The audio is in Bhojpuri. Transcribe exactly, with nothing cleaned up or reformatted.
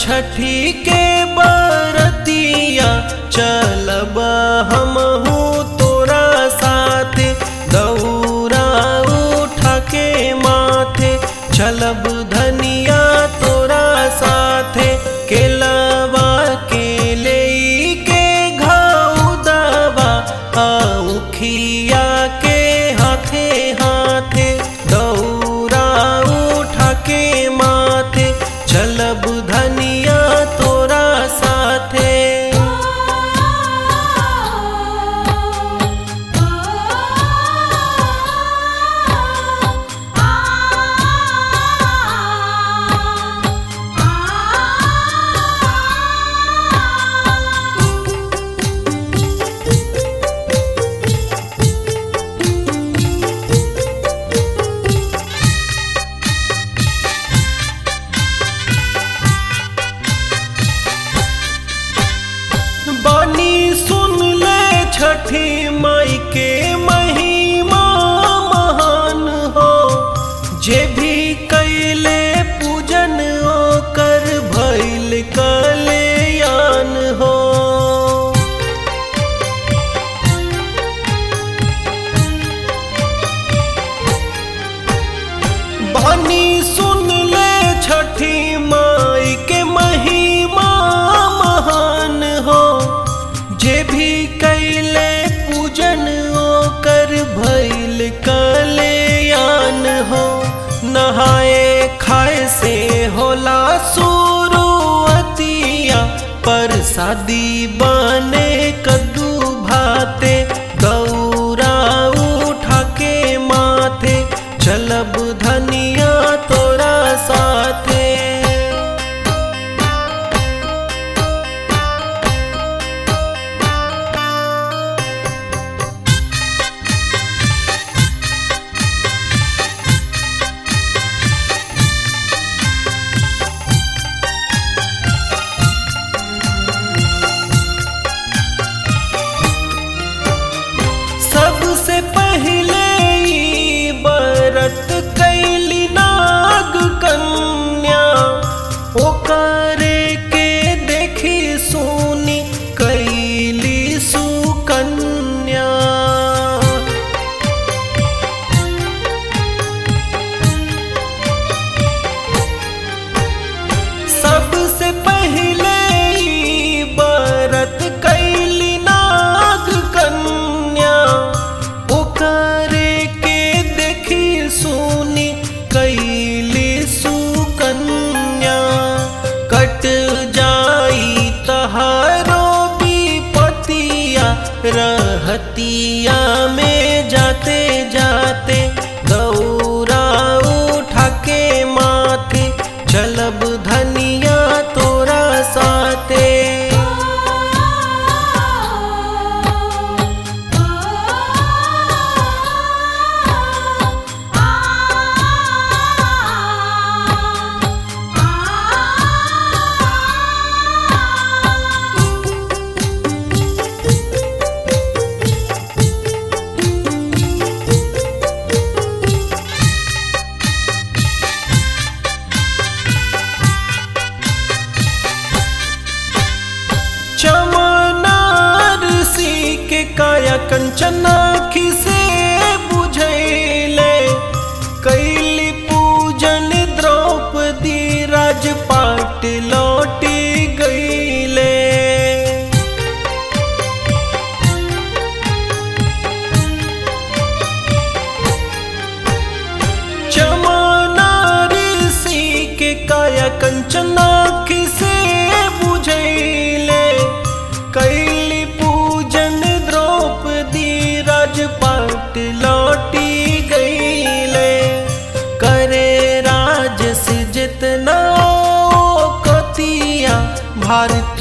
छठी के बरतिया चलब हमहू तोरा साथे, दौरा उठा के माथे चलब धनिया तोरा साथे। केलवा के लेई के घौदवा औखिया के हाथे हाथे, दौरा उठा के माथे चलब धनिया तोरा साथे। छठी माई के महिमा महान हो, जे भी कैले पूजन ओकर भइल कल्याण हो। बानी सुन ले छठी माई के महिमा महान हो, जे भी कैले पूजन ओकर भइल कल्याण हो। नहाए खाए से होला शुरुआतिया, परसादी बने कद्दू भाते, दौरा उठा के माथे चलब धनिया तोरा साथे। सबसे पहले ई बरत कैली नाग कन्या, ओकरे के देखी सुनी कैली सुकन्या। सबसे पहले ई बरत कैली नाग कन्या, ओकरे के देखी सुनी कैली सुकन्या। कट जाई तहारो विपतिया, रहतिया में जाते जाते दौरा उठा के माथे चलब धनिया तोरा साथे। काया कंचन आँखि से बुझैले, कैली पूजन द्रौपदी राजपाट लौटी गईले। चमना ऋषि के काया कंचन आँखि से बुझैले, कैली पूजन द्रौपदी राजपाट लौटी गईले। करे राज से जितना कतिया भारत